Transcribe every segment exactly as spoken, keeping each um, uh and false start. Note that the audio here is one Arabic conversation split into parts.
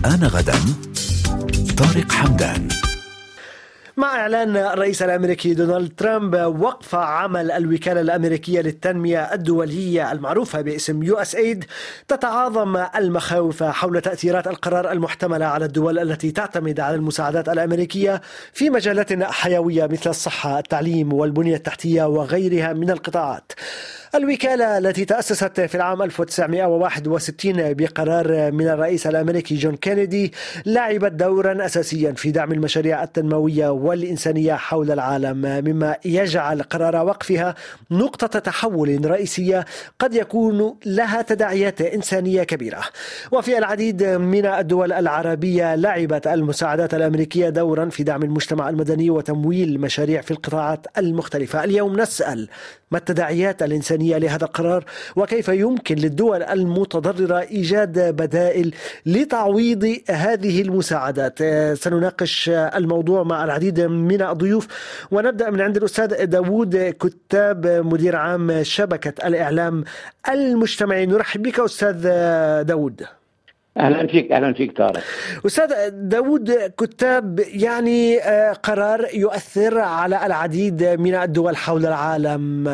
آن غدا طارق حمدان. مع إعلان الرئيس الأمريكي دونالد ترامب وقف عمل الوكالة الأمريكية للتنمية الدولية المعروفة باسم يو إس إيه إي دي، تتعاظم المخاوف حول تأثيرات القرار المحتملة على الدول التي تعتمد على المساعدات الأمريكية في مجالات حيوية مثل الصحة، التعليم والبنية التحتية وغيرها من القطاعات. الوكالة التي تأسست في العام ألف وتسعمائة وواحد وستين بقرار من الرئيس الأمريكي جون كينيدي لعبت دورا أساسيا في دعم المشاريع التنموية والإنسانية حول العالم، مما يجعل قرار وقفها نقطة تحول رئيسية قد يكون لها تداعيات إنسانية كبيرة. وفي العديد من الدول العربية لعبت المساعدات الأمريكية دورا في دعم المجتمع المدني وتمويل مشاريع في القطاعات المختلفة. اليوم نسأل ما التداعيات الإنسانية لهذا القرار، وكيف يمكن للدول المتضررة إيجاد بدائل لتعويض هذه المساعدات. سنناقش الموضوع مع العديد من الضيوف، ونبدأ من عند الأستاذ داود كتاب، مدير عام شبكة الإعلام المجتمعي. نرحب بك أستاذ داود. أهلا فيك. أهلا فيك طارق. أستاذ داود كتاب، يعني قرار يؤثر على العديد من الدول حول العالم.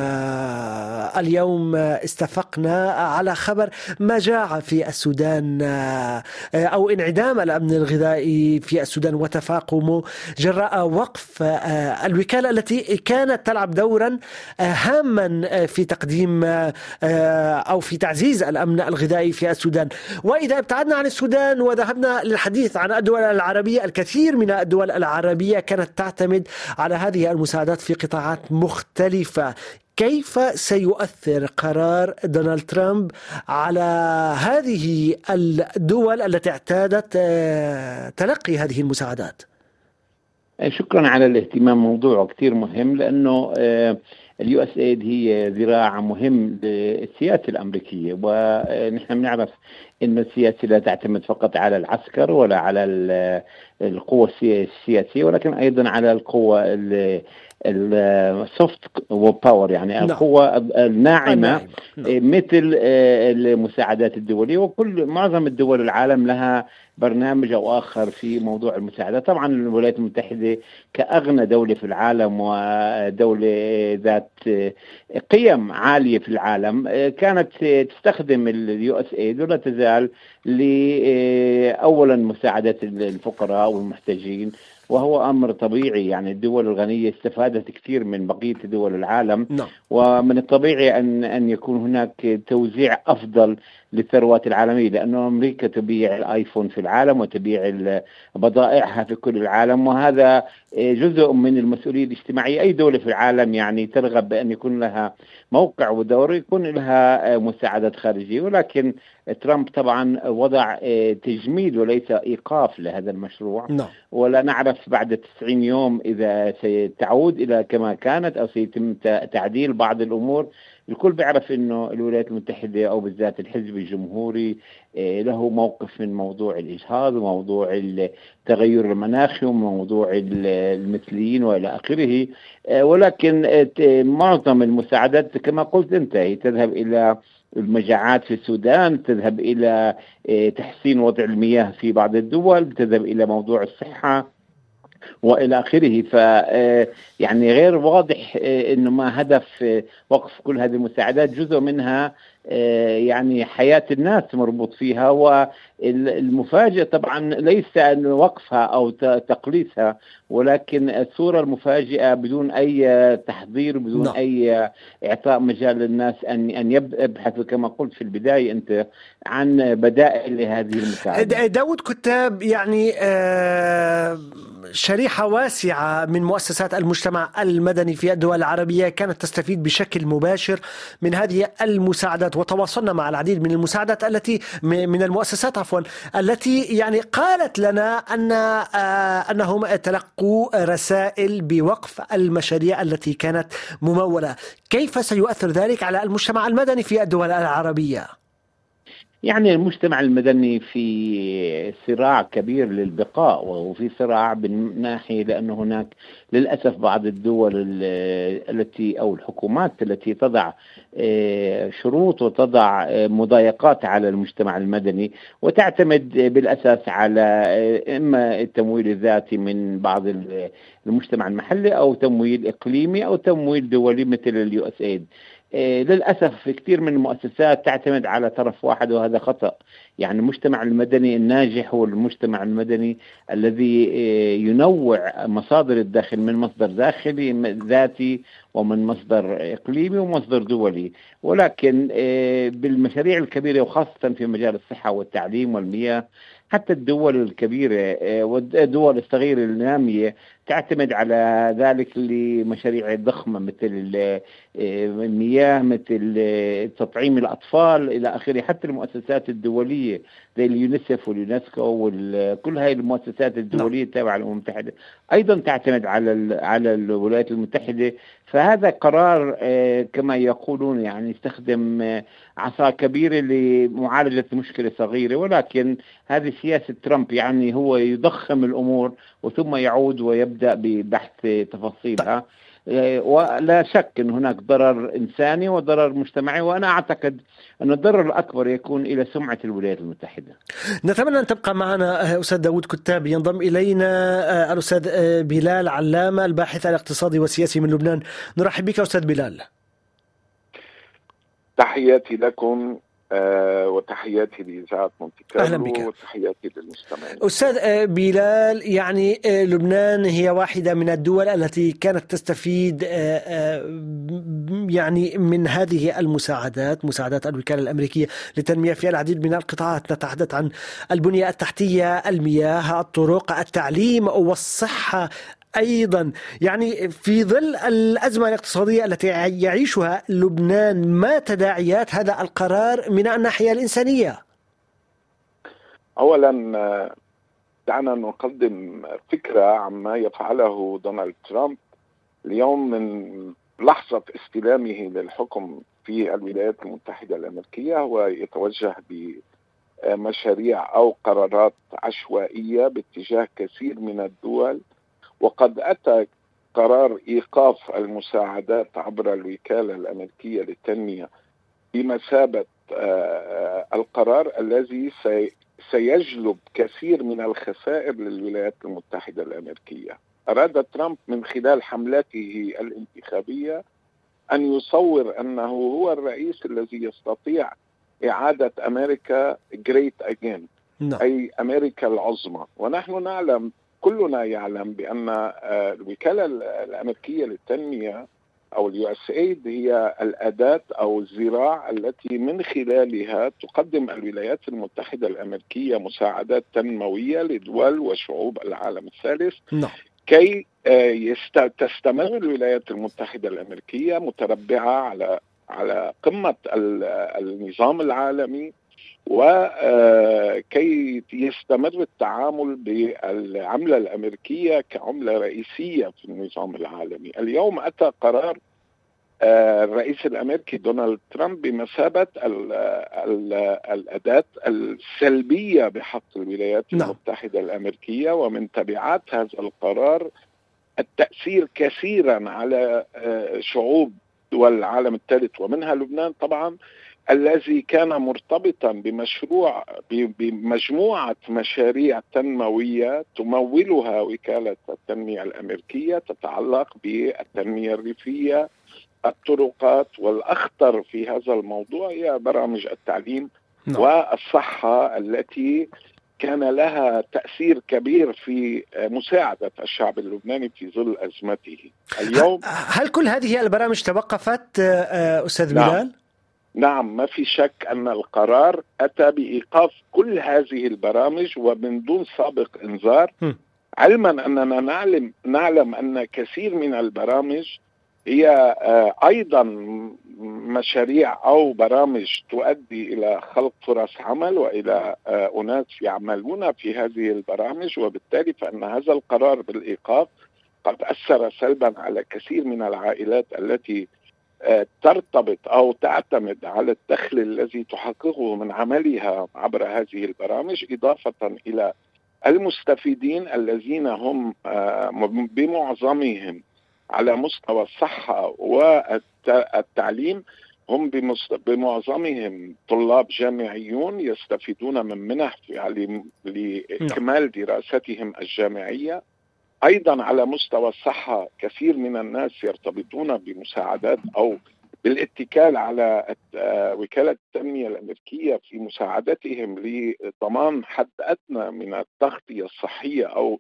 اليوم استفقنا على خبر مجاعة في السودان أو انعدام الأمن الغذائي في السودان وتفاقمه جراء وقف الوكالة التي كانت تلعب دورا هاما في تقديم أو في تعزيز الأمن الغذائي في السودان. وإذا ابتعدنا عن السودان وذهبنا للحديث عن الدول العربية، الكثير من الدول العربية كانت تعتمد على هذه المساعدات في قطاعات مختلفة. كيف سيؤثر قرار دونالد ترامب على هذه الدول التي اعتادت تلقي هذه المساعدات؟ شكرا على الاهتمام. موضوع كثير مهم، لأنه اليو اس اي دي هي ذراع مهم للسياسة الأمريكية، ونحن بنعرف إنه السياسة لا تعتمد فقط على العسكر ولا على القوة السياسية، ولكن أيضا على القوة السوفت باور، يعني القوة الناعمة مثل المساعدات الدولية. وكل معظم الدول العالم لها برنامج أو آخر في موضوع المساعدة. طبعا الولايات المتحدة كأغنى دولة في العالم ودولة ذات قيم عالية في العالم كانت تستخدم اليو اس اي ولا تزال لأولا مساعدة الفقراء والمحتاجين، وهو أمر طبيعي. يعني الدول الغنية استفادت كثير من بقية دول العالم. no. ومن الطبيعي أن أن يكون هناك توزيع أفضل للثروات العالمية، لأنه أمريكا تبيع الآيفون في العالم وتبيع بضائعها في كل العالم، وهذا جزء من المسؤولية الاجتماعية. أي دولة في العالم يعني ترغب بأن يكون لها موقع ودور، يكون لها مساعدات خارجية. ولكن ترامب طبعا وضع تجميد وليس إيقاف لهذا المشروع. no. ولا نعرف بعد تسعين يوم إذا ستعود إلى كما كانت أو سيتم تعديل بعض الأمور. الكل بيعرف إنه الولايات المتحدة أو بالذات الحزب الجمهوري له موقف من موضوع الإجهاض وموضوع التغير المناخي وموضوع المثليين وإلى آخره. ولكن معظم المساعدات كما قلت أنت هي تذهب إلى المجاعات في السودان، تذهب إلى تحسين وضع المياه في بعض الدول، تذهب إلى موضوع الصحة وإلى آخره. ف يعني غير واضح إنه ما هدف وقف كل هذه المساعدات. جزء منها يعني حياة الناس مربوط فيها، والمفاجئ طبعا ليس أن وقفها أو تقليصها، ولكن الصورة المفاجئة بدون أي تحضير، بدون no. أي إعطاء مجال للناس أن أن يبحثوا كما قلت في البداية أنت عن بدائل لهذه المساعدة. داود كتاب، يعني آه شريحة واسعة من مؤسسات المجتمع المدني في الدول العربية كانت تستفيد بشكل مباشر من هذه المساعدات، وتواصلنا مع العديد من المساعدات التي من المؤسسات عفوا التي يعني قالت لنا أن أنهم تلقوا رسائل بوقف المشاريع التي كانت ممولة. كيف سيؤثر ذلك على المجتمع المدني في الدول العربية؟ يعني المجتمع المدني في صراع كبير للبقاء، وفي صراع بالناحية لأنه هناك للأسف بعض الدول التي أو الحكومات التي تضع شروط وتضع مضايقات على المجتمع المدني، وتعتمد بالأساس على إما التمويل الذاتي من بعض المجتمع المحلي أو تمويل إقليمي أو تمويل دولي مثل اليو اس ايد. للأسف في كثير من المؤسسات تعتمد على طرف واحد، وهذا خطأ. يعني المجتمع المدني الناجح هو المجتمع المدني الذي ينوع مصادر الدخل من مصدر داخلي ذاتي ومن مصدر إقليمي ومصدر دولي. ولكن بالمشاريع الكبيرة وخاصة في مجال الصحة والتعليم والمياه، حتى الدول الكبيرة والدول الصغيرة النامية تعتمد على ذلك لمشاريع ضخمة مثل المياه، مثل تطعيم الأطفال إلى آخره. حتى المؤسسات الدولية زي اليونيسف واليونسكو وكل هاي المؤسسات الدولية التابعة للأمم المتحدة أيضا تعتمد على على الولايات المتحدة. فهذا قرار كما يقولون يعني يستخدم عصا كبيرة لمعالجة مشكلة صغيرة، ولكن هذه سياسة ترامب، يعني هو يضخم الأمور وثم يعود ويبدأ ببحث تفاصيلها. ولا شك أن هناك ضرر إنساني وضرر مجتمعي، وأنا أعتقد أن الضرر الأكبر يكون إلى سمعة الولايات المتحدة. نتمنى أن تبقى معنا أستاذ داود كتاب. ينضم إلينا الأستاذ بلال علامة الباحث الاقتصادي والسياسي من لبنان. نرحب بك أستاذ بلال. تحياتي لكم آه وتحياتي لإذاعة مونتي أهلا كارلو بك. وتحياتي للمستمعين. أستاذ بلال، يعني لبنان هي واحدة من الدول التي كانت تستفيد يعني من هذه المساعدات، مساعدات الوكالة الأمريكية للتنمية في العديد من القطاعات. نتحدث عن البنية التحتية، المياه، الطرق، التعليم والصحة أيضا. يعني في ظل الأزمة الاقتصادية التي يعيشها لبنان، ما تداعيات هذا القرار من الناحية الإنسانية؟ أولا دعنا نقدم فكرة عما يفعله دونالد ترامب اليوم. من لحظة استلامه للحكم في الولايات المتحدة الأمريكية هو يتوجه بمشاريع أو قرارات عشوائية باتجاه كثير من الدول، وقد أتى قرار إيقاف المساعدات عبر الوكالة الأمريكية للتنمية بمثابة القرار الذي سيجلب كثير من الخسائر للولايات المتحدة الأمريكية. أراد ترامب من خلال حملاته الانتخابية أن يصور أنه هو الرئيس الذي يستطيع إعادة أمريكا Great Again، أي أمريكا العظمى. ونحن نعلم، كلنا يعلم، بأن الوكالة الأمريكية للتنمية أو اليو اس ايد هي الأداة أو الذراع التي من خلالها تقدم الولايات المتحدة الأمريكية مساعدات تنموية لدول وشعوب العالم الثالث. نعم. كي تستمر الولايات المتحدة الأمريكية متربعة على على قمة النظام العالمي، وكي يستمر التعامل بالعملة الأمريكية كعملة رئيسية في النظام العالمي. اليوم أتى قرار الرئيس الأمريكي دونالد ترامب بمثابة الأداة السلبية بحق الولايات المتحدة الأمريكية، ومن تبعات هذا القرار التأثير كثيرا على شعوب دول العالم الثالث ومنها لبنان طبعا، الذي كان مرتبطا بمشروع بمجموعة مشاريع تنموية تمولها وكالة التنمية الأمريكية تتعلق بالتنمية الريفية، الطرقات، والأخطر في هذا الموضوع هي برامج التعليم no. والصحة التي كان لها تأثير كبير في مساعدة الشعب اللبناني في ظل أزمته. اليوم هل كل هذه البرامج توقفت أستاذ بلال؟ نعم. نعم، ما في شك أن القرار أتى بإيقاف كل هذه البرامج ومن دون سابق إنذار، م. علما أننا نعلم, نعلم أن كثير من البرامج هي أيضا مشاريع أو برامج تؤدي إلى خلق فرص عمل وإلى أناس يعملون في هذه البرامج، وبالتالي فإن هذا القرار بالإيقاف قد أثر سلبا على كثير من العائلات التي ترتبط أو تعتمد على الدخل الذي تحققه من عملها عبر هذه البرامج، إضافة إلى المستفيدين الذين هم بمعظمهم على مستوى الصحة والتعليم، هم بمعظمهم طلاب جامعيون يستفيدون من منح لإكمال دراستهم الجامعية. أيضا على مستوى الصحة كثير من الناس يرتبطون بمساعدات أو بالاتكال على وكالة التنمية الأمريكية في مساعدتهم لضمان حد أدنى من التغطية الصحية أو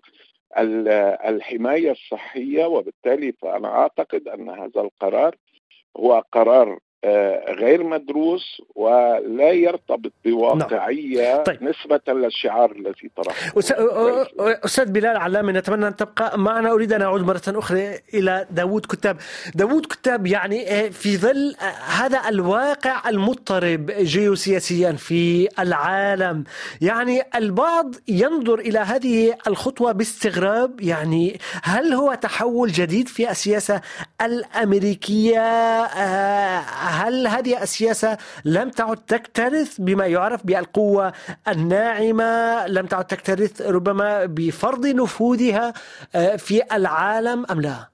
الحماية الصحية. وبالتالي فأنا أعتقد أن هذا القرار هو قرار غير مدروس ولا يرتبط بواقعية طيب. نسبة للشعار الذي طرحه. أستاذ بلال علامي، نتمنى أن تبقى معنا. أريد أن أعود مرة أخرى إلى داود كتاب. داود كتاب، يعني في ظل هذا الواقع المضطرب جيوسياسيا في العالم، يعني البعض ينظر إلى هذه الخطوة باستغراب. يعني هل هو تحول جديد في السياسة الأمريكية؟ هل هذه السياسة لم تعد تكترث بما يعرف بالقوة الناعمة، لم تعد تكترث ربما بفرض نفوذها في العالم أم لا؟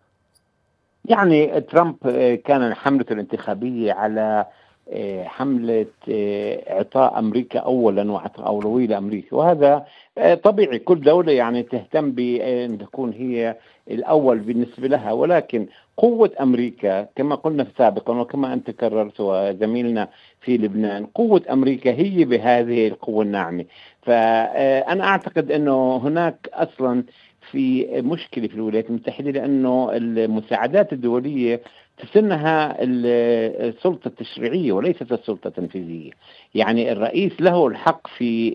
يعني ترامب كان حملته الانتخابية على حملة إعطاء أمريكا أولا وإعطاء أولوية لأمريكا، وهذا طبيعي. كل دولة يعني تهتم بأن تكون هي الأول بالنسبة لها، ولكن قوة أمريكا كما قلنا سابقا وكما أنت كررت وزميلنا في لبنان، قوة أمريكا هي بهذه القوة الناعمة. فأنا أعتقد أنه هناك أصلا في مشكلة في الولايات المتحدة، لأنه المساعدات الدولية تسنها السلطة التشريعية وليست السلطة التنفيذية. يعني الرئيس له الحق في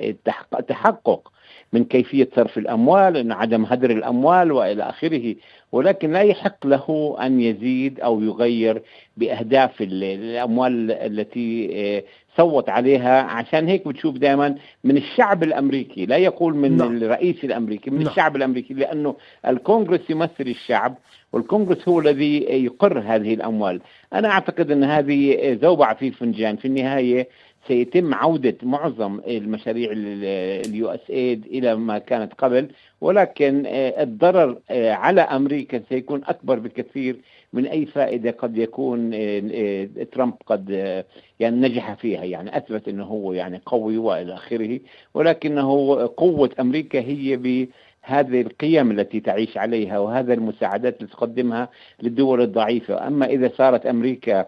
التحقق من كيفية صرف الأموال، إن عدم هدر الأموال وإلى آخره، ولكن لا يحق له أن يزيد أو يغير بأهداف الأموال التي صوت عليها. عشان هيك بتشوف دائما من الشعب الأمريكي، لا يقول من no. الرئيس الأمريكي، من no. الشعب الأمريكي، لأنه الكونغرس يمثل الشعب، والكونغرس هو الذي يقر هذه الأموال. أنا أعتقد أن هذه زوبعة في فنجان. في النهاية سيتم عودة معظم المشاريع اليو اس ايد إلى ما كانت قبل، ولكن الضرر على أمريكا سيكون أكبر بكثير من أي فائدة قد يكون ترامب قد يعني نجح فيها. يعني أثبت أنه هو يعني قوي وإلى آخره، ولكنه قوة أمريكا هي بهذه القيم التي تعيش عليها وهذا المساعدات اللي تقدمها للدول الضعيفة. أما إذا صارت أمريكا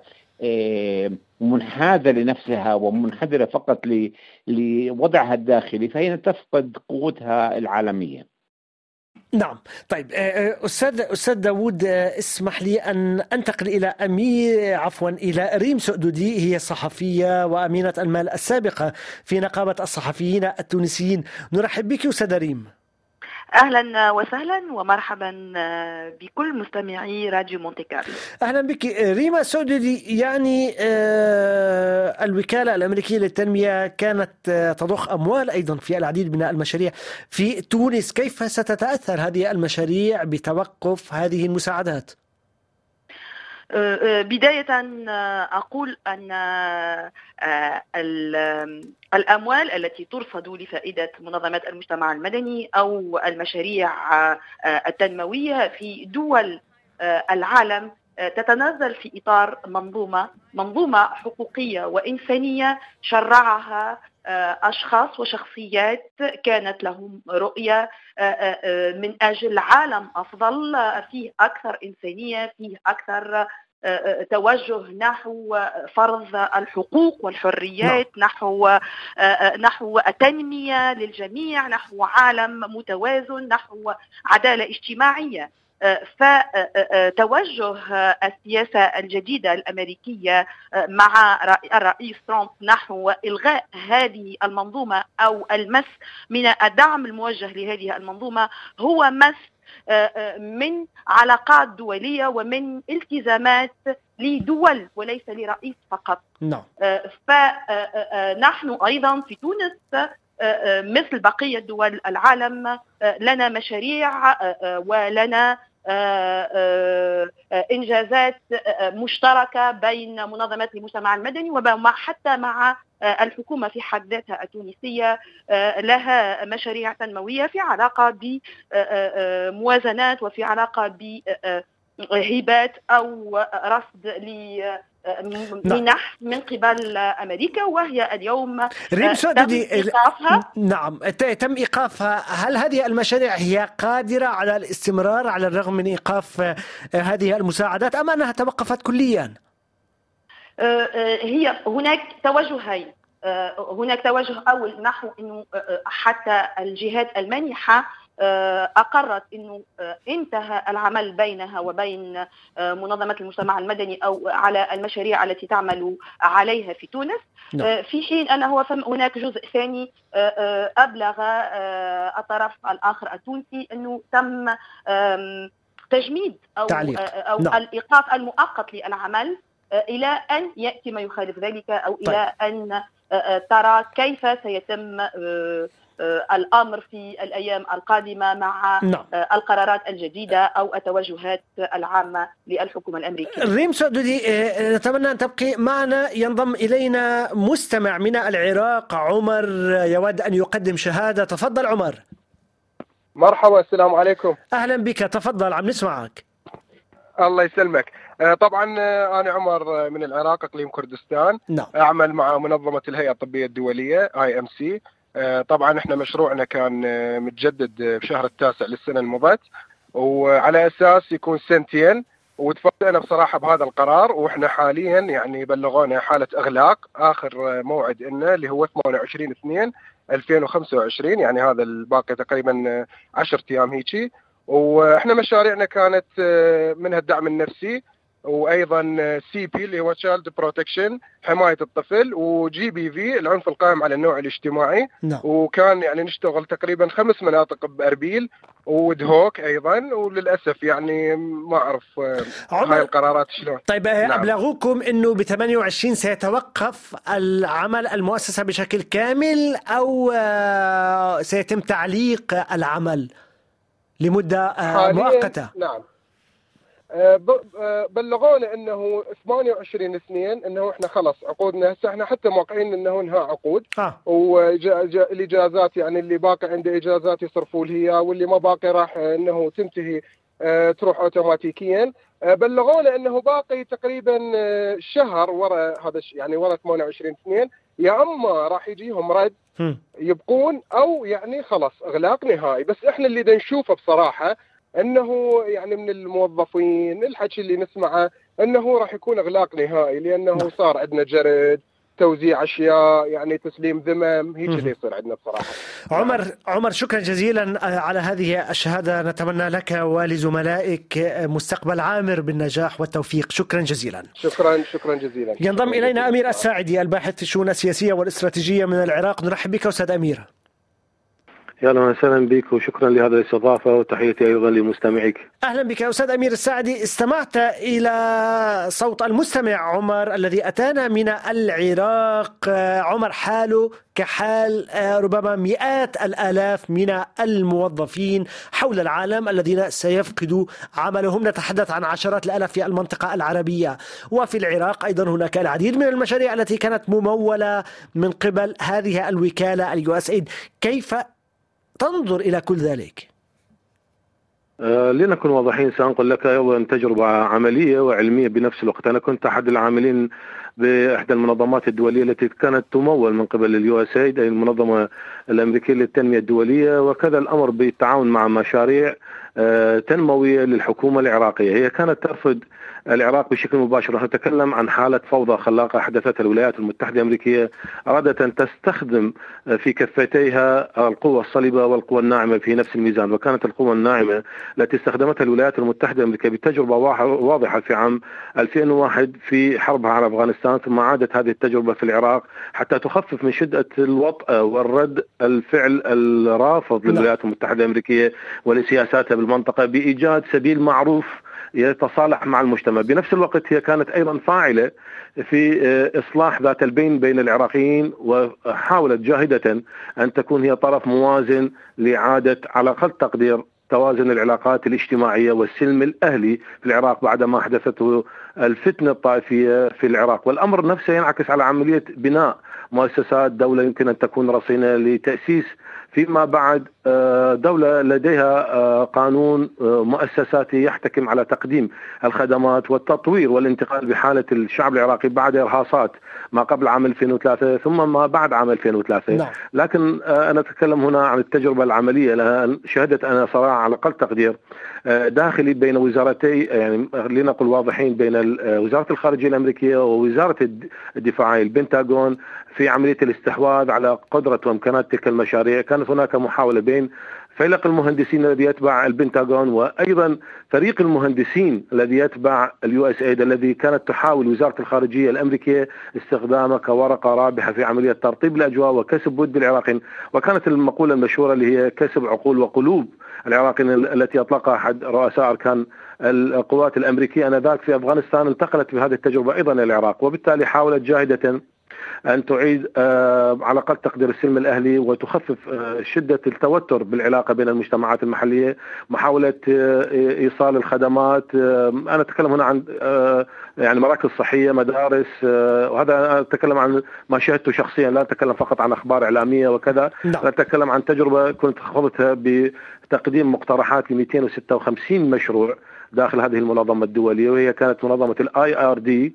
منحازة لنفسها ومنحدرة فقط لوضعها الداخلي، فهي تفقد قوتها العالمية. نعم. طيب أستاذ أستاذ داود، اسمح لي أن أنتقل إلى أمير عفوا إلى ريم سؤددي، هي صحفية وأمينة المال السابقة في نقابة الصحفيين التونسيين. نرحب بك أستاذ ريم. أهلا وسهلا ومرحبا بكل مستمعي راديو مونتي كارلو. أهلا بك ريما سؤددي. يعني الوكالة الأمريكية للتنمية كانت تضخ أموال أيضا في العديد من المشاريع في تونس. كيف ستتأثر هذه المشاريع بتوقف هذه المساعدات؟ بداية أقول أن الأموال التي ترصد لفائدة منظمات المجتمع المدني أو المشاريع التنموية في دول العالم تتنزل في إطار منظومة منظومة حقوقية وإنسانية شرعها أشخاص وشخصيات كانت لهم رؤية من أجل عالم أفضل، فيه أكثر إنسانية، فيه أكثر توجه نحو فرض الحقوق والحريات، نحو نحو التنمية للجميع، نحو عالم متوازن، نحو عدالة اجتماعية. فتوجه السياسة الجديدة الأمريكية مع الرئيس ترامب نحو إلغاء هذه المنظومة أو المس من الدعم الموجه لهذه المنظومة هو مس من علاقات دولية ومن التزامات لدول وليس لرئيس فقط. نعم. فنحن أيضا في تونس مثل بقية دول العالم لنا مشاريع ولنا إنجازات مشتركة بين منظمات المجتمع المدني وحتى مع الحكومة في حد ذاتها التونسية. لها مشاريع تنموية في علاقة بموازنات وفي علاقة بهبات أو رصد لمنح من قبل أمريكا، وهي اليوم ريم سعدودي إيقافها. نعم تم إيقافها. هل هذه المشاريع هي قادرة على الاستمرار على الرغم من إيقاف هذه المساعدات أم أنها توقفت كليا؟ هي هناك توجهين. هناك توجه أول نحو أنه حتى الجهات المانحة أقرت أنه انتهى العمل بينها وبين منظمة المجتمع المدني أو على المشاريع التي تعمل عليها في تونس، في حين أنه هناك جزء ثاني أبلغ الطرف الآخر التونسي أنه تم تجميد أو, أو الإيقاف المؤقت للعمل إلى أن يأتي ما يخالف ذلك أو طيب. إلى أن ترى كيف سيتم الأمر في الأيام القادمة مع نعم. القرارات الجديدة أو التوجهات العامة للحكومة الأمريكية. ريم سعدودي، نتمنى أن تبقي معنا. ينضم إلينا مستمع من العراق عمر يود أن يقدم شهادة. تفضل عمر. مرحبا، السلام عليكم. أهلا بك، تفضل عم نسمعك. الله يسلمك. طبعا أنا عمر من العراق إقليم كردستان. نعم. أعمل مع منظمة الهيئة الطبية الدولية آي إم سي. طبعا احنا مشروعنا كان متجدد في شهر التاسع للسنة المضت، وعلى أساس يكون سنتين، وتفاجئنا بصراحة بهذا القرار. وإحنا حاليا يعني بلغونا حالة إغلاق. آخر موعد إنه اللي هو ثمانية وعشرين اثنين ألفين وخمسة وعشرين، يعني هذا الباقي تقريبا عشرة أيام هيجي. وإحنا مشاريعنا كانت منها الدعم النفسي، وايضا سي بي اللي هو تشايلد بروتكشن حمايه الطفل، وجي بي في العنف القائم على النوع الاجتماعي. no. وكان يعني نشتغل تقريبا خمس مناطق باربيل ودهوك ايضا. وللاسف يعني ما اعرف هاي القرارات شلون. طيب نعم. ابلغوكم انه ب ثمانية وعشرين سيتوقف العمل المؤسسه بشكل كامل او سيتم تعليق العمل لمده مؤقته؟ نعم، بلغونا انه ثمانية وعشرين اثنين انه احنا خلص عقودنا هسه، احنا حتى موقعين انه انهاء عقود. آه. والاجازات يعني اللي باقي عنده اجازات يصرفوا لها، واللي ما باقي راح انه تنتهي اه تروح اوتوماتيكيا. اه بلغونا انه باقي تقريبا شهر ورا هذا يعني ورا ثمانية وعشرين اثنين، يا اما راح يجيهم رد يبقون او يعني خلص اغلاق نهائي. بس احنا اللي دا نشوفه بصراحه انه يعني من الموظفين الحكي اللي نسمعه انه راح يكون اغلاق نهائي، لانه صار عندنا جرد، توزيع اشياء، يعني تسليم ذمم، هيك اللي يصير عندنا بصراحه. عمر عمر شكرا جزيلا على هذه الشهاده. نتمنى لك ولزملائك مستقبل عامر بالنجاح والتوفيق. شكرا جزيلا. شكرا شكرا جزيلا. ينضم الينا امير الساعدي الباحث في الشؤون السياسيه والاستراتيجيه من العراق. نرحب بك استاذ امير. يا اهلا وسهلا بك، وشكرا لهذه الاستضافه، وتحياتي ايضا لمستمعيك. اهلا بك استاذ امير الساعدي. استمعت الى صوت المستمع عمر الذي اتانا من العراق. عمر حاله كحال ربما مئات الالاف من الموظفين حول العالم الذين سيفقدوا عملهم. نتحدث عن عشرات الالاف في المنطقه العربيه، وفي العراق ايضا هناك العديد من المشاريع التي كانت مموله من قبل هذه الوكاله اليو اس ايد. كيف تنظر إلى كل ذلك؟ آه لنكن واضحين، سأنقل لك أيضا تجربة عملية وعلمية بنفس الوقت. أنا كنت أحد العاملين بإحدى المنظمات الدولية التي كانت تمول من قبل اليو اس ايد، أي المنظمة الأمريكية للتنمية الدولية، وكذا الأمر بالتعاون مع مشاريع آه تنموية للحكومة العراقية. هي كانت ترفض العراق بشكل مباشر. نتكلم عن حالة فوضى خلاقة حدثتها الولايات المتحدة الأمريكية، أرادت أن تستخدم في كفتيها القوة الصلبة والقوة الناعمة في نفس الميزان. وكانت القوة الناعمة التي استخدمتها الولايات المتحدة الأمريكية بتجربة واضحة في عام ألفين وواحد في حربها على أفغانستان، ثم عادت هذه التجربة في العراق حتى تخفف من شدة الوطأة والرد الفعل الرافض للولايات المتحدة الأمريكية ولسياساتها بالمنطقة بإيجاد سبيل معروف يتصالح مع المجتمع. بنفس الوقت هي كانت أيضا فاعلة في إصلاح ذات البين بين العراقيين، وحاولت جاهدة أن تكون هي طرف موازن لإعادة على أقل تقدير توازن العلاقات الاجتماعية والسلم الأهلي في العراق بعدما حدثته الفتنة الطائفية في العراق. والأمر نفسه ينعكس على عملية بناء مؤسسات دولة يمكن أن تكون رصينة لتأسيس فيما بعد دولة لديها قانون مؤسساتي يحتكم على تقديم الخدمات والتطوير والانتقال بحالة الشعب العراقي بعد إرهاصات ما قبل عام ألفين وثلاثة ثم ما بعد عام ألفين وثلاثة. نعم. لكن أنا أتكلم هنا عن التجربة العملية لها شهدت أنا صراحة على أقل تقدير داخلي بين وزارتي، يعني لنقل واضحين، بين وزارة الخارجية الأمريكية ووزارة الدفاع البنتاغون في عملية الاستحواذ على قدرة وإمكانات تلك المشاريع. كانت هناك محاولة بين فيلق المهندسين الذي يتبع البنتاغون وأيضا فريق المهندسين الذي يتبع اليو اس ايد الذي كانت تحاول وزارة الخارجية الأمريكية استخدامه كورقة رابحة في عملية ترطيب الأجواء وكسب ود العراقيين. وكانت المقولة المشهورة اللي هي كسب عقول وقلوب العراقيين التي أطلقها أحد رؤساء أركان القوات الأمريكية آنذاك في أفغانستان، انتقلت بهذه التجربة أيضا إلى العراق، وبالتالي حاولت جاهدة أن تعيد على أقل تقدير السلم الأهلي وتخفف شدة التوتر بالعلاقة بين المجتمعات المحلية. محاولة إيصال الخدمات، أنا أتكلم هنا عن يعني مراكز صحية، مدارس، وهذا أتكلم عن ما شاهدته شخصيا، لا أتكلم فقط عن أخبار إعلامية وكذا. لا أتكلم عن تجربة كنت خضتها بتقديم مقترحات ل مئتين وستة وخمسين مشروع داخل هذه المنظمة الدولية، وهي كانت منظمة الاي ار دي،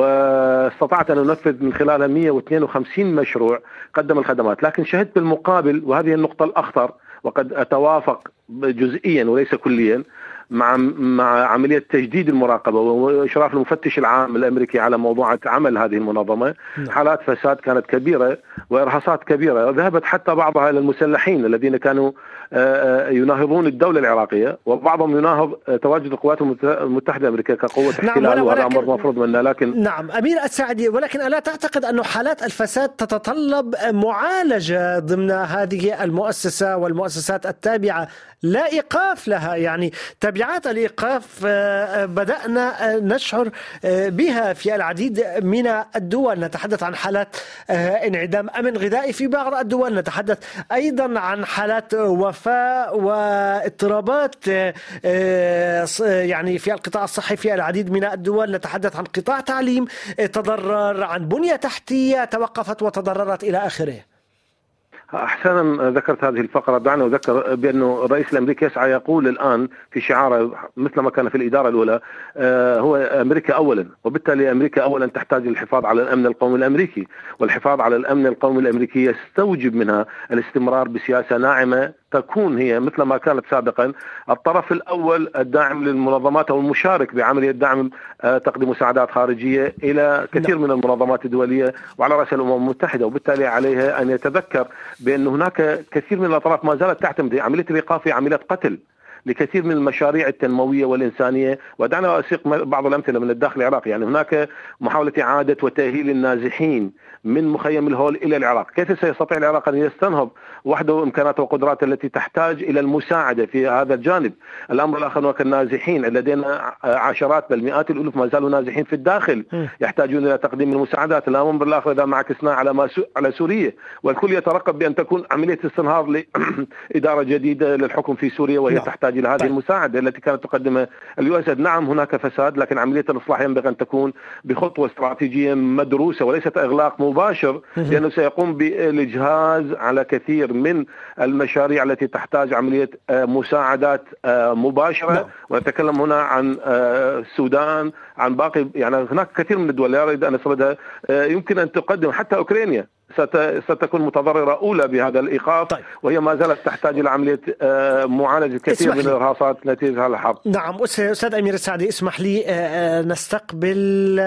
واستطعت أن أنفذ من خلالها مئة واثنين وخمسين مشروع قدم الخدمات. لكن شهدت بالمقابل، وهذه النقطة الأخطر وقد أتوافق جزئيا وليس كليا مع مع عملية تجديد المراقبة وإشراف المفتش العام الأمريكي على موضوع عمل هذه المنظمة، حالات فساد كانت كبيرة وإرهاصات كبيرة، ذهبت حتى بعضها إلى المسلحين الذين كانوا يناهضون الدولة العراقية، وبعضهم يناهض تواجد القوات المتحدة الأمريكية كقوة احتلال. نعم، وهذا أمر مفروض منا. لكن نعم أمير السعدي، ولكن ألا تعتقد أن حالات الفساد تتطلب معالجة ضمن هذه المؤسسة والمؤسسات التابعة لا إيقاف لها؟ يعني تبعات الإيقاف بدأنا نشعر بها في العديد من الدول، نتحدث عن حالات انعدام أمن غذائي في بعض الدول، نتحدث أيضا عن حالات وفاة واضطرابات يعني في القطاع الصحي في العديد من الدول، نتحدث عن قطاع تعليم تضرر، عن بنية تحتية توقفت وتضررت إلى آخره. أحسنا ذكرت هذه الفقرة. دعنا أذكر بأنه الرئيس الأمريكي يسعى يقول الآن في شعاره مثل ما كان في الإدارة الأولى هو أمريكا أولا، وبالتالي أمريكا أولا تحتاج للحفاظ على الأمن القومي الأمريكي، والحفاظ على الأمن القومي الأمريكي يستوجب منها الاستمرار بسياسة ناعمة تكون هي مثل ما كانت سابقا الطرف الأول الداعم للمنظمات أو المشارك بعملية دعم تقديم مساعدات خارجية إلى كثير من المنظمات الدولية وعلى رأس الأمم المتحدة. وبالتالي عليها أن يتذكر بأن هناك كثير من الأطراف ما زالت تعتمد عملية الإيقاف في عملية قتل لكثير من المشاريع التنموية والإنسانية. ودعنا أسيق بعض الأمثلة من الداخل العراقي. يعني هناك محاولة إعادة وتأهيل النازحين من مخيم الهول إلى العراق. كيف سيستطيع العراق أن يستنهض وحده إمكاناته وقدراته التي تحتاج إلى المساعدة في هذا الجانب؟ الأمر الآخر هو النازحين، لدينا عشرات بل مئات الألوف ما زالوا نازحين في الداخل يحتاجون إلى تقديم المساعدات. الأمر الآخر إذا ما عكسنا على ما سو... على سوريا، والكل يترقب بأن تكون عملية استنهاض لإدارة جديدة للحكم في سوريا وهي لا. تحتاج إلى هذه طيب. المساعدة التي كانت تقدمها اليو اس. نعم هناك فساد، لكن عملية الإصلاح ينبغي أن تكون بخطوة استراتيجية مدروسة وليست إغلاق مباشر، لأنه سيقوم بالإجهاز على كثير من المشاريع التي تحتاج عملية مساعدات مباشرة. لا. ونتكلم هنا عن السودان، عن باقي، يعني هناك كثير من الدول لا أريد أن أسردها يمكن أن تقدم، حتى أوكرانيا ستكون متضررة أولى بهذا الإيقاف. طيب. وهي ما زالت تحتاج إلى عملية معالجة كثير من الإرهاصات نتيجة هذا الحرب. نعم أستاذ أمير السعدي، اسمح لي نستقبل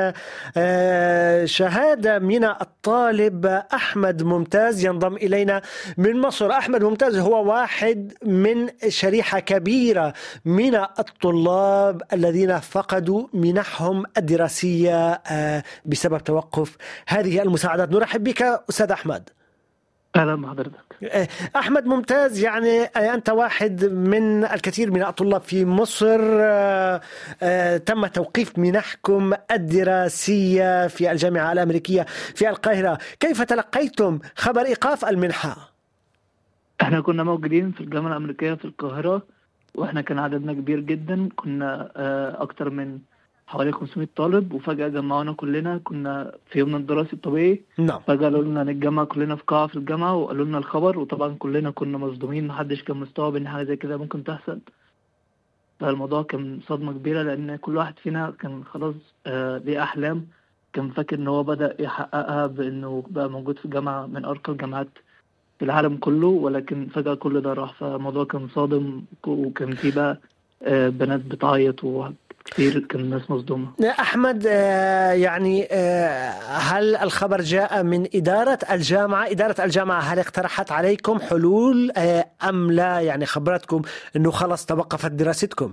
شهادة من الطالب أحمد ممتاز ينضم إلينا من مصر. أحمد ممتاز هو واحد من شريحة كبيرة من الطلاب الذين فقدوا منحهم الدراسية بسبب توقف هذه المساعدات. نرحب بك أستاذ أحمد. أهلا بحضرتك. أحمد ممتاز، يعني أنت واحد من الكثير من الطلاب في مصر تم توقيف منحكم الدراسية في الجامعة الأمريكية في القاهرة. كيف تلقيتم خبر إيقاف المنحة؟ احنا كنا موجودين في الجامعة الأمريكية في القاهرة واحنا كان عددنا كبير جدا، كنا اكتر من حوالي خمسمائة طالب، وفجأة جمعونا كلنا. كنا في يومنا الدراسي الطبيعي، نعم. فجأة قالوا لنا نتجمع كلنا في قاعة في الجامعة وقالوا لنا الخبر، وطبعا كلنا كنا مصدومين، محدش كان مستوعب ان حاجة زي كده ممكن تحصل. فالموضوع كان صدمة كبيرة، لان كل واحد فينا كان خلاص ليه احلام، كان فاكر ان هو بدأ يحققها بانه بقى موجود في جامعة من ارقى الجامعات في العالم كله، ولكن فجأة كل ده راح. فالموضوع كان صادم، وكان فيه بقى بنات بتعيط وكتير كان الناس مصدومة. أحمد، يعني هل الخبر جاء من إدارة الجامعة؟ إدارة الجامعة هل اقترحت عليكم حلول أم لا؟ يعني خبرتكم أنه خلص توقفت دراستكم؟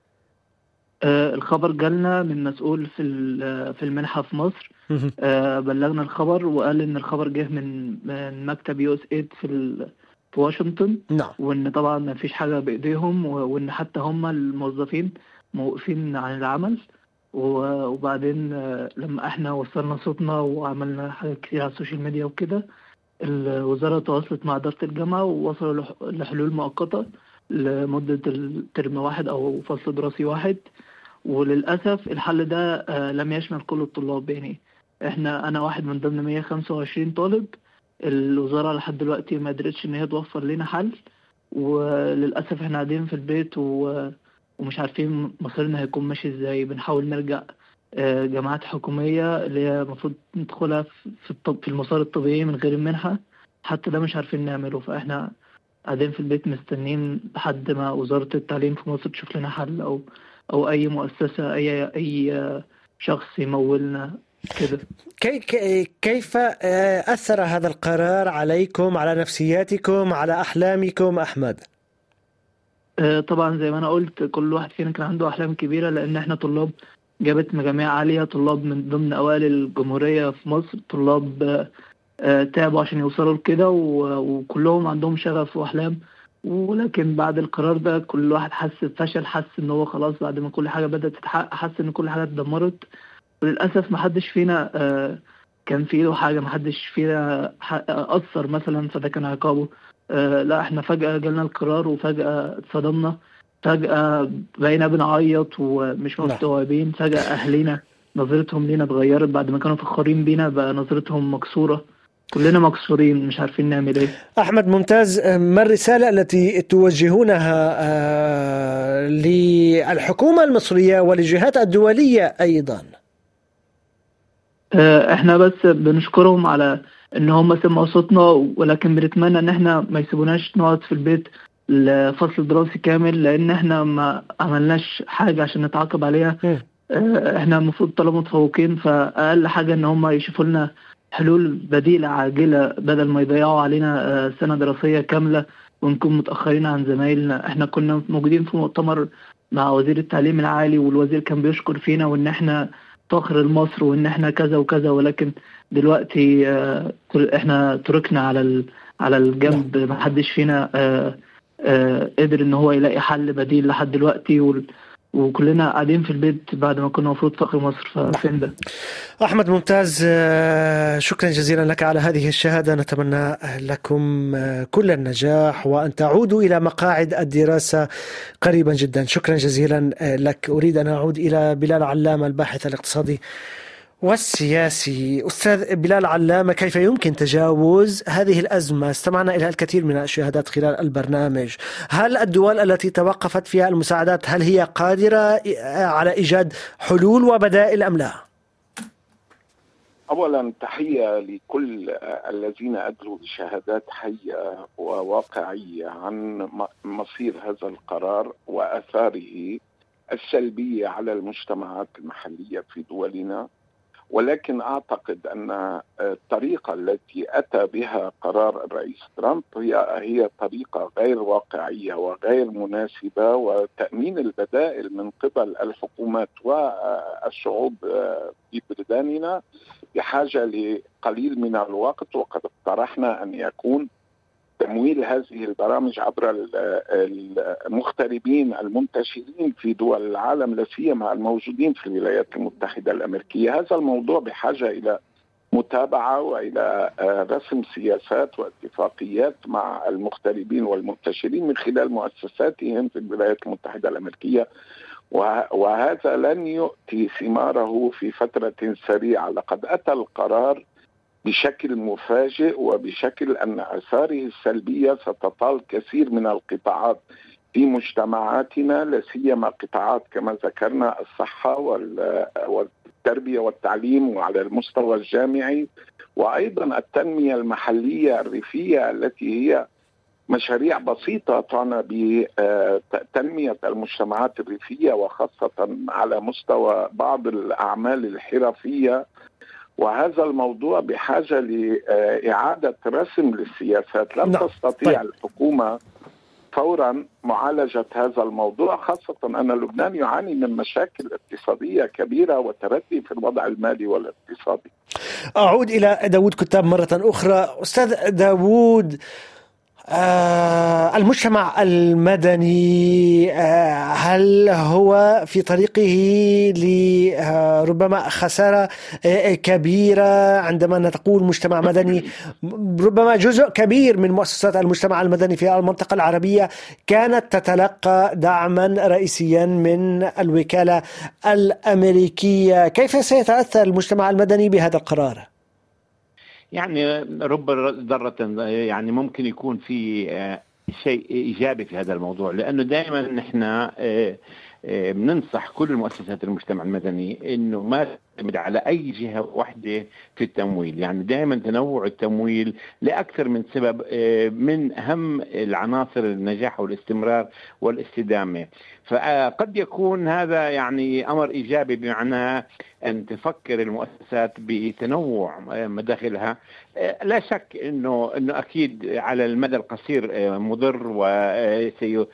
الخبر جالنا من مسؤول في في المنحة في مصر، بلغنا الخبر وقال ان الخبر جه من من مكتب يو اس ايد في في واشنطن. نعم. وان طبعا ما فيش حاجة بايديهم، وان حتى هم الموظفين موقفين عن العمل. وبعدين لما احنا وصلنا صوتنا وعملنا حاجات كتير على السوشيال ميديا وكده، الوزارة تواصلت مع إدارة الجامعة ووصلوا لحلول مؤقتة لمدة الترم واحد أو فصل دراسي واحد. وللأسف الحل ده لم يشمل كل الطلاب. يعني احنا أنا واحد من ضمن مية وخمسة وعشرين طالب. الوزارة لحد دلوقتي ما قدرتش إن هي توفر لنا حل، وللأسف احنا قاعدين في البيت و... ومش عارفين مصيرنا هيكون ماشي ازاي. بنحاول نرجع جامعات حكومية اللي هي المفروض ندخلها في الطب في المسار الطبيعي من غير المنحة، حتى ده مش عارفين نعمله. فاحنا قاعدين في البيت مستنين لحد ما وزارة التعليم في مصر تشوف لنا حل، أو أو أي مؤسسة، أي أي شخص يمولنا كده. كيف أثر هذا القرار عليكم، على نفسياتكم، على أحلامكم أحمد؟ طبعا زي ما أنا قلت، كل واحد فينا كان عنده أحلام كبيرة، لأن احنا طلاب جابت مجاميع عالية، طلاب من ضمن أوائل الجمهورية في مصر، طلاب تعبوا عشان يوصلوا لكده، وكلهم عندهم شغف وأحلام. ولكن بعد القرار ده كل واحد حس بفشل، حس ان هو خلاص بعد ما كل حاجة بدأت تتحقق حس ان كل حاجة اتدمرت. وللأسف محدش فينا كان في ايده حاجة، محدش فينا أثر مثلا، فده كان عقابه. لا، احنا فجأة جالنا القرار وفجأة اتصدمنا، فجأة بقينا بنعيط ومش مستوعبين. فجأة أهلنا نظرتهم لينا اتغيرت، بعد ما كانوا فخورين بينا بقى نظرتهم مكسورة. كلنا مكسورين مش عارفين نعمل ايه. أحمد ممتاز، ما الرسالة التي توجهونها للحكومة المصرية وللجهات الدولية أيضا؟ احنا بس بنشكرهم على ان هم سمعوا صوتنا، ولكن بنتمنى ان احنا ما يسيبوناش نقعد في البيت لفصل دراسي كامل، لان احنا ما عملناش حاجة عشان نتعاقب عليها. م. احنا المفروض طلبة متفوقين، فاقل حاجة ان هم يشوفوا لنا حلول بديلة عاجلة بدل ما يضيعوا علينا سنة دراسية كاملة ونكون متأخرين عن زمايلنا. احنا كنا موجودين في مؤتمر مع وزير التعليم العالي، والوزير كان بيشكر فينا وان احنا فخر لمصر وان احنا كذا وكذا، ولكن دلوقتي احنا تركنا على على الجنب. ما حدش فينا قدر ان هو يلاقي حل بديل لحد دلوقتي، وكلنا قاعدين في البيت بعد ما كنا مفروض فخر مصر. ففين ده؟ أحمد ممتاز، شكرا جزيلا لك على هذه الشهادة. نتمنى لكم كل النجاح وأن تعودوا إلى مقاعد الدراسة قريبا جدا. شكرا جزيلا لك. أريد أن أعود إلى بلال علامة، الباحث الاقتصادي والسياسي. أستاذ بلال علامة، كيف يمكن تجاوز هذه الأزمة؟ استمعنا إلى الكثير من الشهادات خلال البرنامج. هل الدول التي توقفت فيها المساعدات هل هي قادرة على إيجاد حلول وبدائل أم لا؟ أولا تحية لكل الذين أدلوا بشهادات حية وواقعية عن مصير هذا القرار وأثاره السلبية على المجتمعات المحلية في دولنا. ولكن أعتقد أن الطريقة التي أتى بها قرار الرئيس ترامب هي هي طريقة غير واقعية وغير مناسبة، وتأمين البدائل من قبل الحكومات والشعوب في بلداننا بحاجة لقليل من الوقت. وقد اقترحنا أن يكون تمويل هذه البرامج عبر المغتربين المنتشرين في دول العالم، لا سيما الموجودين في الولايات المتحدة الأمريكية. هذا الموضوع بحاجة إلى متابعة وإلى رسم سياسات واتفاقيات مع المغتربين والمنتشرين من خلال مؤسساتهم في الولايات المتحدة الأمريكية، وهذا لن يؤتي ثماره في فترة سريعة. لقد أتى القرار بشكل مفاجئ وبشكل أن آثاره السلبية ستطال كثير من القطاعات في مجتمعاتنا، لا سيما قطاعات كما ذكرنا الصحة والتربية والتعليم وعلى المستوى الجامعي، وأيضا التنمية المحلية الريفية التي هي مشاريع بسيطة تعنى بتنمية المجتمعات الريفية وخاصة على مستوى بعض الأعمال الحرفية. وهذا الموضوع بحاجة لإعادة رسم للسياسات. لم نعم. تستطيع طيب. الحكومة فورا معالجة هذا الموضوع، خاصة أن لبنان يعاني من مشاكل اقتصادية كبيرة وتردي في الوضع المالي والاقتصادي. أعود إلى داود كتاب مرة أخرى. أستاذ داود، آه المجتمع المدني آه هل هو في طريقه لربما خسارة آه كبيرة؟ عندما نقول مجتمع مدني، ربما جزء كبير من مؤسسات المجتمع المدني في المنطقة العربية كانت تتلقى دعما رئيسيا من الوكالة الأمريكية. كيف سيتأثر المجتمع المدني بهذا القرار؟ يعني رب ذرة يعني ممكن يكون في شيء إيجابي في هذا الموضوع، لأنه دائما نحن بننصح كل المؤسسات المجتمع المدني إنه ما تعتمد على أي جهة واحدة في التمويل. يعني دائما تنوع التمويل لأكثر من سبب، من أهم العناصر النجاح والاستمرار والاستدامة. فقد يكون هذا يعني أمر إيجابي، بمعنى أن تفكر المؤسسات بتنوع مداخلها. لا شك إنه إنه أكيد على المدى القصير مضر وسي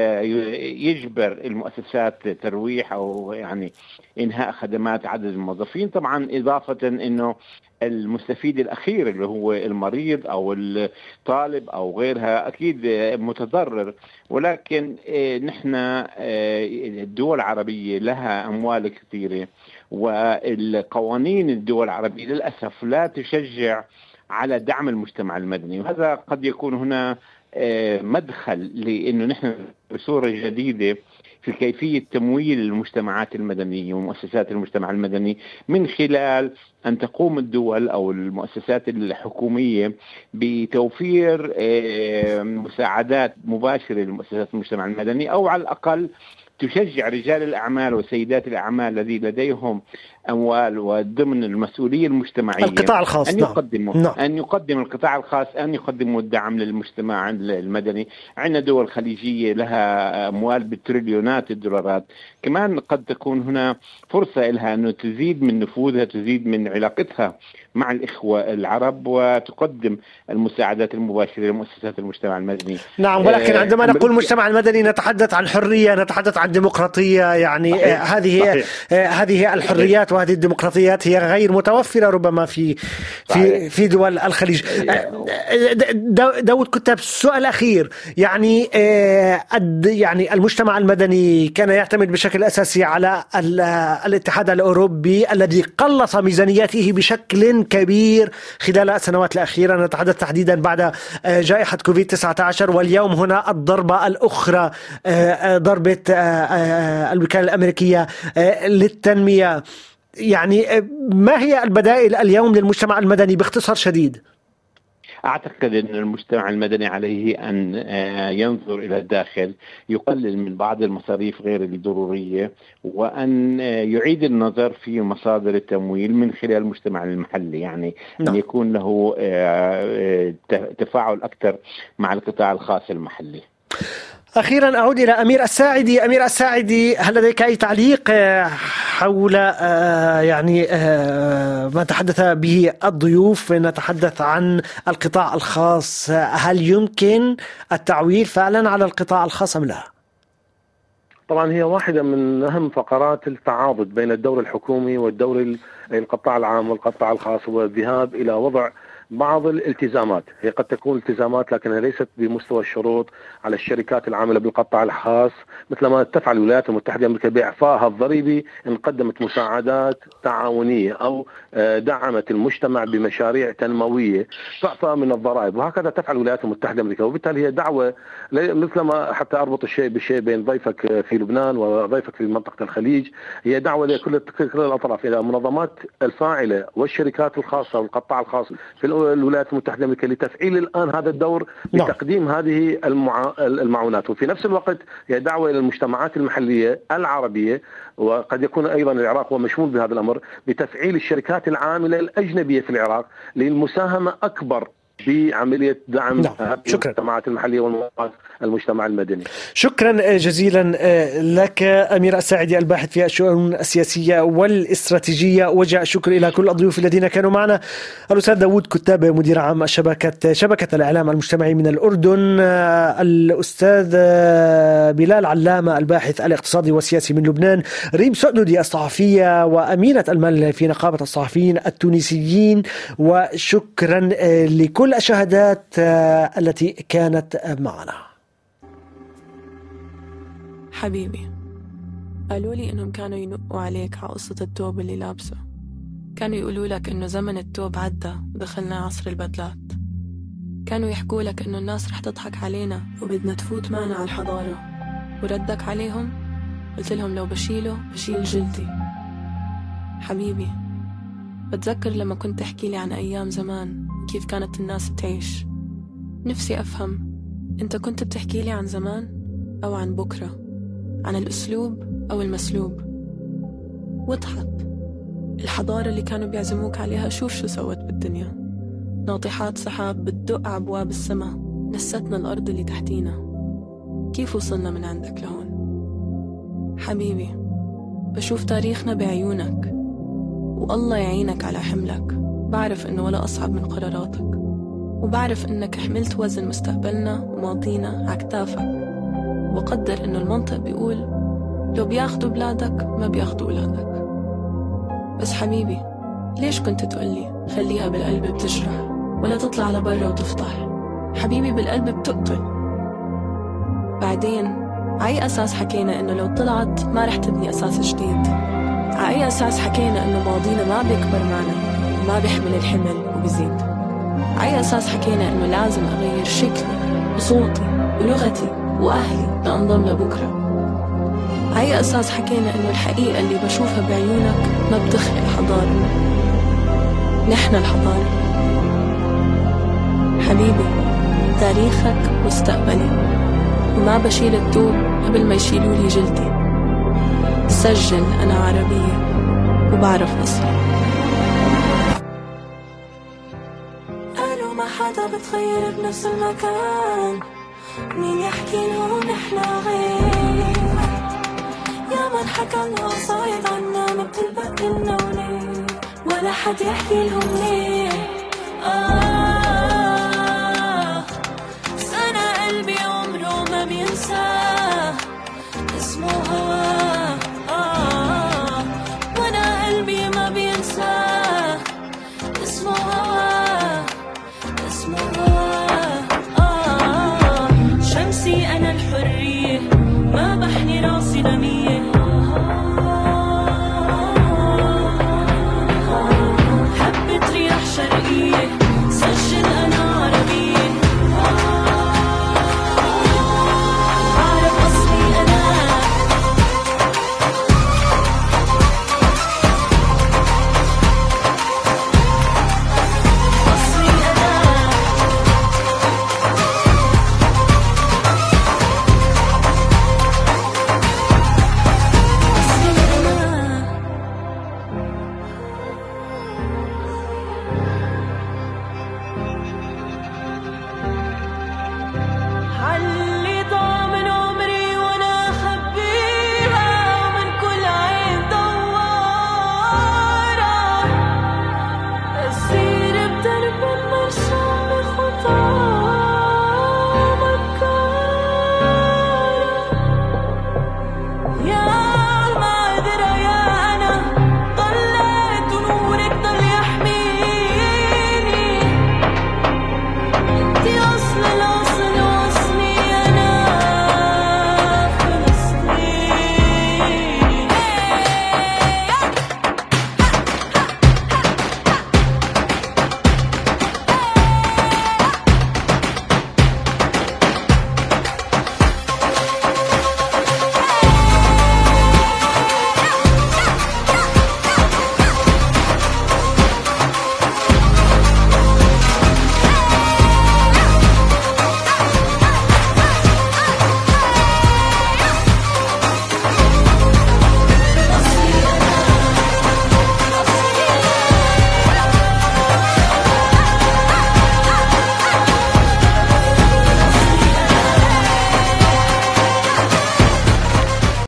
سيجبر المؤسسات ترويح أو يعني إنهاء خدمات عدد الموظفين. طبعا إضافة إنه المستفيد الأخير اللي هو المريض أو الطالب أو غيرها أكيد متضرر. ولكن نحن الدول العربية لها أموال كثيرة، والقوانين الدول العربية للأسف لا تشجع على دعم المجتمع المدني، وهذا قد يكون هنا مدخل لأنه نحن بصورة جديدة في كيفية تمويل المجتمعات المدنية ومؤسسات المجتمع المدني، من خلال أن تقوم الدول أو المؤسسات الحكومية بتوفير مساعدات مباشرة لمؤسسات المجتمع المدني، أو على الأقل تشجع رجال الأعمال وسيدات الأعمال الذين لديهم أموال وضمن المسؤولية المجتمعية القطاع الخاص أن يقدموا نعم. أن يقدم القطاع الخاص أن يقدموا الدعم للمجتمع المدني. عندنا دول خليجية لها أموال بالتريليونات الدولارات، كمان قد تكون هنا فرصة لها أنه تزيد من نفوذها، تزيد من علاقتها مع الإخوة العرب، وتقدم المساعدات المباشرة لمؤسسات المجتمع المدني. نعم، ولكن عندما نقول المجتمع المدني نتحدث عن حرية، نتحدث عن ديمقراطية. يعني صحيح. هذه صحيح. هذه الحريات وهذه الديمقراطيات هي غير متوفرة ربما في في في دول الخليج. داود كتاب، سؤال أخير. يعني يعني المجتمع المدني كان يعتمد بشكل أساسي على الاتحاد الأوروبي الذي قلص ميزانياته بشكل كبير خلال السنوات الأخيرة. نتحدث تحديدا بعد جائحة كوفيد تسعة عشر، واليوم هنا الضربة الأخرى، ضربة الوكالة الأمريكية للتنمية. يعني ما هي البدائل اليوم للمجتمع المدني باختصار شديد؟ أعتقد أن المجتمع المدني عليه أن ينظر إلى الداخل، يقلل من بعض المصاريف غير الضرورية، وأن يعيد النظر في مصادر التمويل من خلال المجتمع المحلي. يعني لا. أن يكون له تفاعل أكثر مع القطاع الخاص المحلي. أخيرا أعود إلى أمير الساعدي. أمير الساعدي، هل لديك أي تعليق حول يعني ما تحدث به الضيوف؟ نتحدث عن القطاع الخاص، هل يمكن التعويل فعلا على القطاع الخاص أم لا؟ طبعا هي واحدة من أهم فقرات التعاضد بين الدور الحكومي والدور القطاع العام والقطاع الخاص، والذهاب إلى وضع بعض الالتزامات، هي قد تكون التزامات لكنها ليست بمستوى الشروط على الشركات العاملة بالقطاع الخاص، مثل ما تفعل الولايات المتحدة الأمريكية بإعفائها الضريبي إن قدمت مساعدات تعاونية أو دعمت المجتمع بمشاريع تنموية فأعفاء من الضرائب، وهكذا تفعل الولايات المتحدة الأمريكية. وبالتالي هي دعوة مثل ما حتى أربط الشيء بالشيء بين ضيفك في لبنان وضيفك في منطقة الخليج، هي دعوة لكل كل الأطراف إلى منظمات الفاعلة والشركات الخاصة والقطاع الخاص في الولايات المتحدة الأمريكية لتفعيل الآن هذا الدور بتقديم هذه المع... المعونات. وفي نفس الوقت هي دعوة إلى المجتمعات المحلية العربية، وقد يكون أيضا العراق هو مشمول بهذا الأمر، بتفعيل الشركات العاملة الأجنبية في العراق للمساهمة أكبر بعملية دعم المجتمعات المحلية والمجتمع المدني. شكرا جزيلا لك أمير الساعدي الباحث في الشؤون السياسية والاستراتيجية. وجه الشكر إلى كل الضيوف الذين كانوا معنا، الأستاذ داود كتاب مدير عام شبكة شبكة الإعلام المجتمعي من الأردن، الأستاذ بلال علامة الباحث الاقتصادي والسياسي من لبنان، ريم سؤددي الصحفية وأمينة المال في نقابة الصحفيين التونسيين، وشكرا لكل كل الشهادات التي كانت معنا. حبيبي، قالوا لي إنهم كانوا ينقوا عليك على قصة التوب اللي لابسه، كانوا يقولوا لك إنه زمن التوب عدى ودخلنا عصر البدلات، كانوا يحكوا لك إنه الناس رح تضحك علينا وبدنا تفوت معنا على الحضارة، وردك عليهم قلت لهم لو بشيله بشيل جلدي. حبيبي، بتذكر لما كنت تحكي لي عن أيام زمان كيف كانت الناس تعيش، نفسي أفهم أنت كنت بتحكي لي عن زمان أو عن بكرة، عن الأسلوب أو المسلوب. وضحت الحضارة اللي كانوا بيعزموك عليها، شوف شو سوت بالدنيا، ناطحات سحاب بتدق عبواب السما نستنا الأرض اللي تحتينا. كيف وصلنا من عندك لهون؟ حبيبي، بشوف تاريخنا بعيونك، والله يعينك على حملك. بعرف إنه ولا أصعب من قراراتك، وبعرف إنك حملت وزن مستقبلنا وماضينا عكتافك، وقدر إنه المنطق بيقول لو بياخدوا بلادك ما بياخدوا أولادك. بس حبيبي، ليش كنت تقولي خليها بالقلب بتجرح ولا تطلع لبرا وتفضح؟ حبيبي، بالقلب بتقتل. بعدين عأي أساس حكينا إنه لو طلعت ما رح تبني أساس جديد؟ عأي أساس حكينا إنه ماضينا ما بيكبر معنا ما بيحمل الحمل وبيزيد؟ عأي أساس حكينا إنه لازم أغير شكلي وصوتي ولغتي وأهلي لأنضم لبكرة؟ عأي أساس حكينا إنه الحقيقة اللي بشوفها بعيونك ما بتخلق حضارة؟ نحن الحضارة. حبيبي، تاريخك مستقبلي، وما بشيل التوب قبل ما يشيلوا لي جلدي. سجل أنا عربية وبعرف أصلي. قالوا ما حدا بتغير بنفس المكان، مين يحكي لهم نحنا غير؟ يا من حكى لنا صايد عنا ما بتلبق لنا وليه، ولا حد يحكي لهم ليه. آه